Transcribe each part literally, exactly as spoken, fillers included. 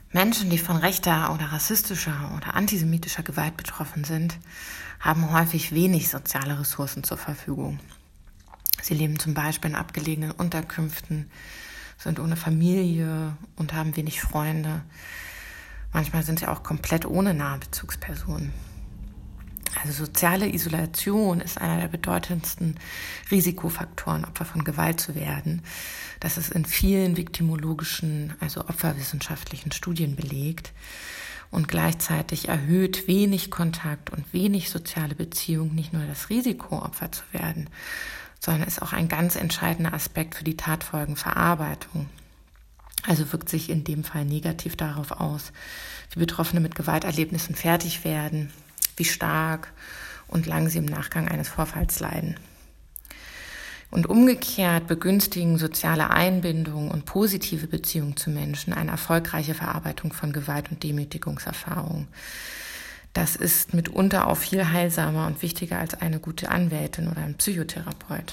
Menschen, die von rechter oder rassistischer oder antisemitischer Gewalt betroffen sind, haben häufig wenig soziale Ressourcen zur Verfügung. Sie leben zum Beispiel in abgelegenen Unterkünften, sind ohne Familie und haben wenig Freunde. Manchmal sind sie auch komplett ohne nahe Bezugspersonen. Also soziale Isolation ist einer der bedeutendsten Risikofaktoren, Opfer von Gewalt zu werden. Das ist in vielen viktimologischen, also opferwissenschaftlichen Studien belegt. Und gleichzeitig erhöht wenig Kontakt und wenig soziale Beziehung nicht nur das Risiko, Opfer zu werden, sondern ist auch ein ganz entscheidender Aspekt für die Tatfolgenverarbeitung. Also wirkt sich in dem Fall negativ darauf aus, wie Betroffene mit Gewalterlebnissen fertig werden, wie stark und lang sie im Nachgang eines Vorfalls leiden. Und umgekehrt begünstigen soziale Einbindung und positive Beziehungen zu Menschen eine erfolgreiche Verarbeitung von Gewalt- und Demütigungserfahrungen. Das ist mitunter auch viel heilsamer und wichtiger als eine gute Anwältin oder ein Psychotherapeut.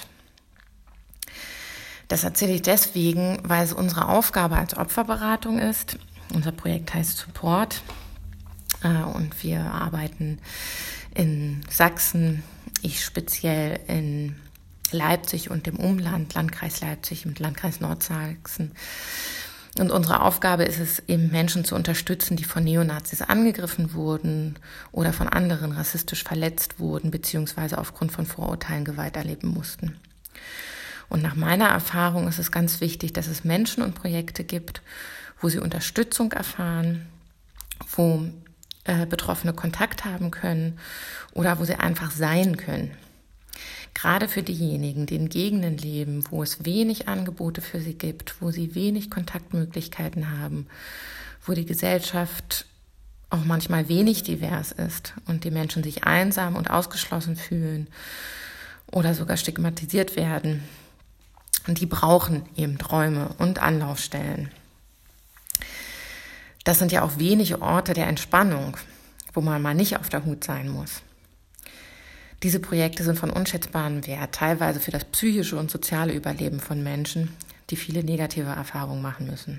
Das erzähle ich deswegen, weil es unsere Aufgabe als Opferberatung ist. Unser Projekt heißt Support und wir arbeiten in Sachsen, ich speziell in Leipzig und dem Umland, Landkreis Leipzig und Landkreis Nordsachsen. Und unsere Aufgabe ist es, eben Menschen zu unterstützen, die von Neonazis angegriffen wurden oder von anderen rassistisch verletzt wurden, beziehungsweise aufgrund von Vorurteilen Gewalt erleben mussten. Und nach meiner Erfahrung ist es ganz wichtig, dass es Menschen und Projekte gibt, wo sie Unterstützung erfahren, wo äh, Betroffene Kontakt haben können oder wo sie einfach sein können. Gerade für diejenigen, die in Gegenden leben, wo es wenig Angebote für sie gibt, wo sie wenig Kontaktmöglichkeiten haben, wo die Gesellschaft auch manchmal wenig divers ist und die Menschen sich einsam und ausgeschlossen fühlen oder sogar stigmatisiert werden. Und die brauchen eben Räume und Anlaufstellen. Das sind ja auch wenige Orte der Entspannung, wo man mal nicht auf der Hut sein muss. Diese Projekte sind von unschätzbarem Wert, teilweise für das psychische und soziale Überleben von Menschen, die viele negative Erfahrungen machen müssen.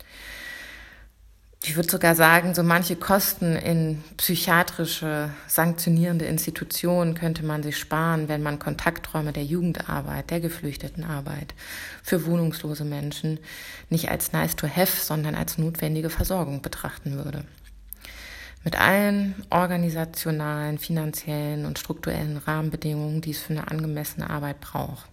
Ich würde sogar sagen, so manche Kosten in psychiatrische, sanktionierende Institutionen könnte man sich sparen, wenn man Kontakträume der Jugendarbeit, der Geflüchtetenarbeit für wohnungslose Menschen nicht als nice to have, sondern als notwendige Versorgung betrachten würde. Mit allen organisationalen, finanziellen und strukturellen Rahmenbedingungen, die es für eine angemessene Arbeit braucht.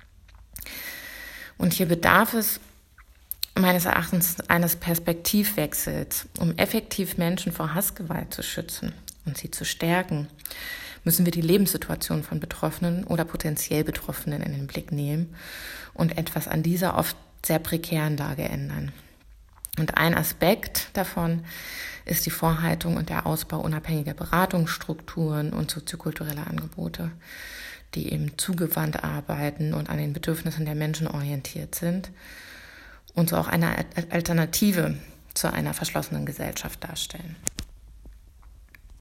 Und hier bedarf es meines Erachtens eines Perspektivwechsels. Um effektiv Menschen vor Hassgewalt zu schützen und sie zu stärken, müssen wir die Lebenssituation von Betroffenen oder potenziell Betroffenen in den Blick nehmen und etwas an dieser oft sehr prekären Lage ändern. Und ein Aspekt davon ist die Vorhaltung und der Ausbau unabhängiger Beratungsstrukturen und soziokultureller Angebote, die eben zugewandt arbeiten und an den Bedürfnissen der Menschen orientiert sind und so auch eine Alternative zu einer verschlossenen Gesellschaft darstellen.